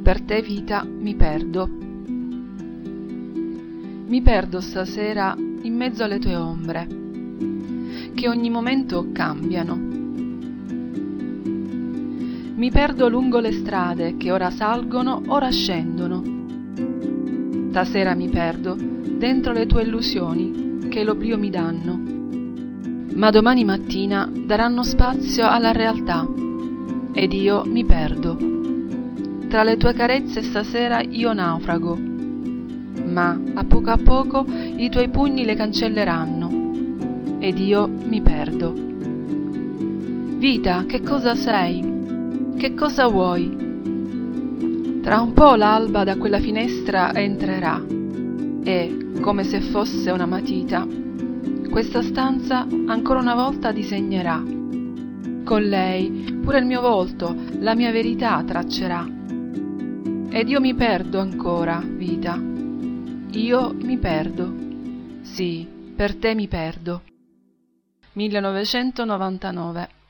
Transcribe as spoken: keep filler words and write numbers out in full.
Per te vita mi perdo. Mi perdo stasera in mezzo alle tue ombre, che ogni momento cambiano. Mi perdo lungo le strade che ora salgono, ora scendono. Stasera mi perdo dentro le tue illusioni che l'oblio mi danno, ma domani mattina daranno spazio alla realtà ed io mi perdo. Tra le tue carezze stasera io naufrago, ma a poco a poco i tuoi pugni le cancelleranno ed io mi perdo. Vita, che cosa sei? Che cosa vuoi? Tra un po' l'alba da quella finestra entrerà e, come se fosse una matita, questa stanza ancora una volta disegnerà. Con lei pure il mio volto, la mia verità traccerà. Ed io mi perdo ancora, vita. Io mi perdo. Sì, per te mi perdo. millenovecentonovantanove